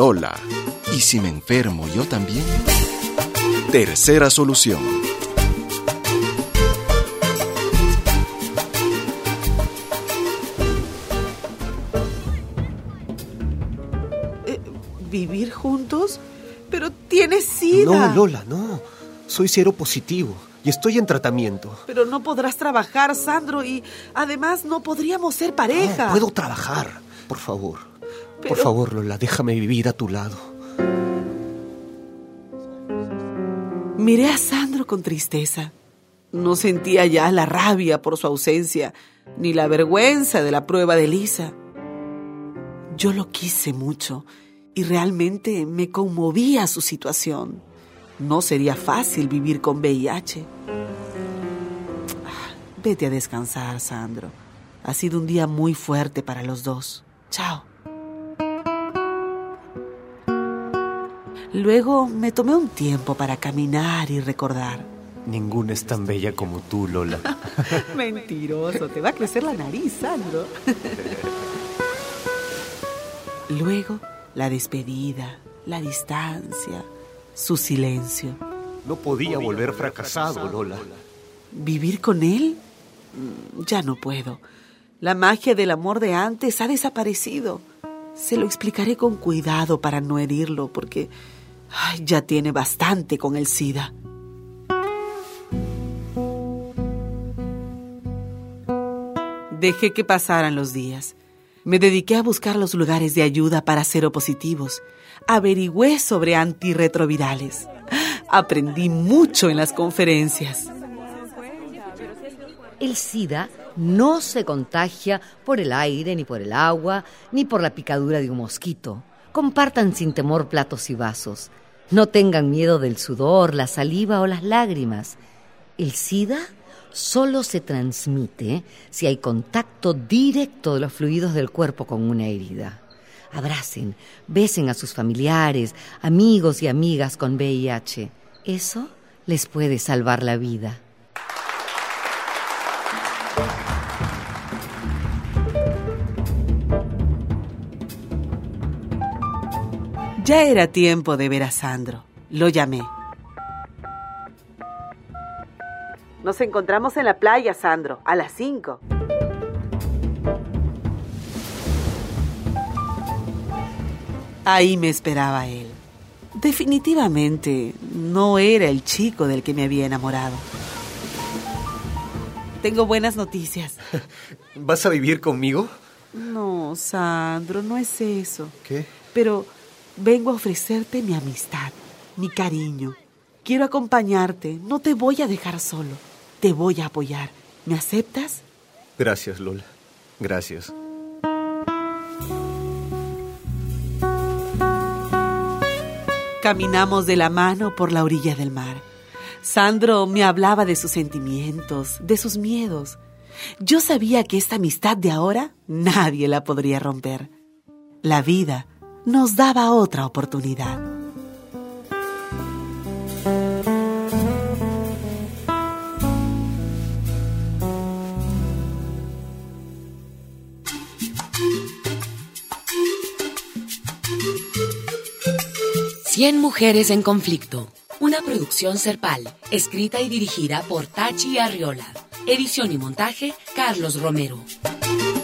Lola. ¿Y si me enfermo yo también? Tercera solución. ¿Vivir juntos? ¡Pero tienes SIDA! No, Lola, no. Soy seropositivo y estoy en tratamiento. Pero no podrás trabajar, Sandro, y además no podríamos ser pareja. No, puedo trabajar, por favor. Pero... Por favor, Lola, déjame vivir a tu lado. Miré a Sandro con tristeza. No sentía ya la rabia por su ausencia, ni la vergüenza de la prueba de Lisa. Yo lo quise mucho y realmente me conmovía su situación. No sería fácil vivir con VIH. Vete a descansar, Sandro. Ha sido un día muy fuerte para los dos. Chao. Luego me tomé un tiempo para caminar y recordar. Ninguna es tan bella como tú, Lola. Mentiroso, te va a crecer la nariz, Sandro. Luego, la despedida, la distancia, su silencio. No podía volver fracasado, Lola. ¿Vivir con él? Ya no puedo. La magia del amor de antes ha desaparecido. Se lo explicaré con cuidado para no herirlo, porque ya tiene bastante con el SIDA. Dejé que pasaran los días. Me dediqué a buscar los lugares de ayuda para seropositivos. Averigüé sobre antirretrovirales. Aprendí mucho en las conferencias. El SIDA no se contagia por el aire, ni por el agua, ni por la picadura de un mosquito. Compartan sin temor platos y vasos. No tengan miedo del sudor, la saliva o las lágrimas. El SIDA solo se transmite si hay contacto directo de los fluidos del cuerpo con una herida. Abracen, besen a sus familiares, amigos y amigas con VIH. Eso les puede salvar la vida. Ya era tiempo de ver a Sandro. Lo llamé. Nos encontramos en la playa, Sandro, a las 5. Ahí me esperaba él. Definitivamente no era el chico del que me había enamorado. Tengo buenas noticias. ¿Vas a vivir conmigo? No, Sandro, no es eso. ¿Qué? Pero vengo a ofrecerte mi amistad, mi cariño. Quiero acompañarte, no te voy a dejar solo. Te voy a apoyar. ¿Me aceptas? Gracias, Lola. Gracias. Caminamos de la mano por la orilla del mar. Sandro me hablaba de sus sentimientos, de sus miedos. Yo sabía que esta amistad de ahora nadie la podría romper. La vida nos daba otra oportunidad. Cien mujeres en conflicto. Una producción Serpal, escrita y dirigida por Tachi Arriola. Edición y montaje, Carlos Romero.